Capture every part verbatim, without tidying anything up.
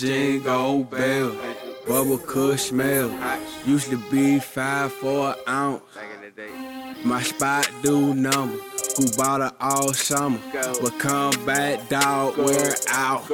Jingle Bell, Bubble Kush smell. Used to be five for an ounce. My spot do number. Who bought her all summer? But come back, dog, we're out.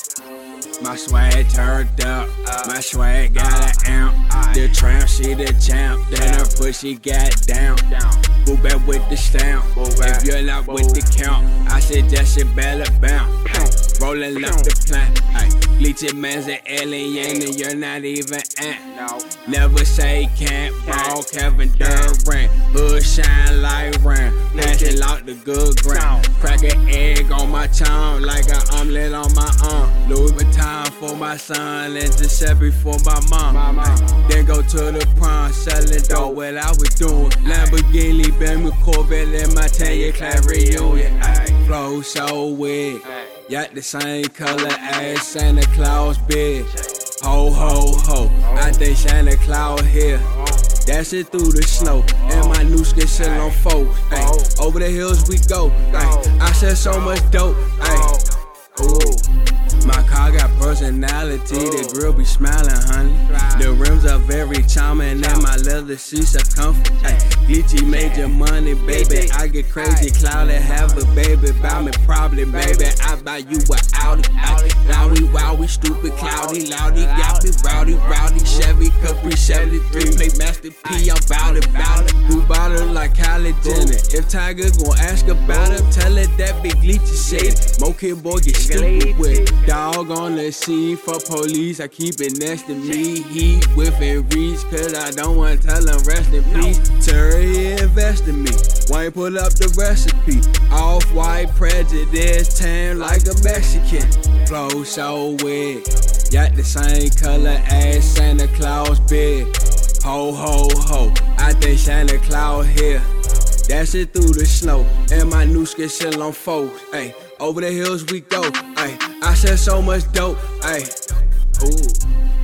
My swag turned up, my swag got an amp. The tramp, she the champ, then her pussy got down. Move back with the stamp, if you're not with the count, I suggest you better bounce. Rolling up the plant, Glitchy man's an alien and you're not even ant. Never say can't ball, Kevin Durant. Hood shine like rain, passing out the good ground. Crack an egg on my tongue like an omelet on my arm. Louis Vuitton for my son and Giuseppe for my mom. Then go to the prom, selling dope, what I was doing. Lamborghini, Bentley, Corvette, and my ten-year class reunion. Flow so weird, got the same color as Santa Claus beard. Ho, ho, ho, I think Santa Claus here. Dash it through the snow, and my new skin still on folks. Ay, over the hills we go. Ay, I said so much dope. Ay, ooh. My car got personality, the grill be smiling, honey. The rims are very charming, and my leather seats are comfy. Ay, Glitchy major money, baby. I get crazy, cloudy, have a baby. Buy me probably, baby. I buy you a Audi. Ay, now we wild, we stupid, cloudy, loudy. Got me rowdy, rowdy. Chevy, Capri, seventy-three. Play Master P, I'm bout it, bout it. Who bought her like Kylie Jenner? If Tiger gon' ask about her, tell her that Big Glitchy said it. Mo Kid boy get stupid with it. Dog on the scene for police, I keep it next to me. Heat within reach, cause I don't wanna tell them rest in peace. Terry invest in me, why ain't pull up the recipe? Off-white prejudice, tan like a Mexican. Flow so weird, got the same color as Santa Claus beard. Ho, ho, ho, I think Santa Claus here. Dash it through the snow, and my new skin still on folks. Ay, over the hills we go. Ay, I said so much dope. Ay, ooh.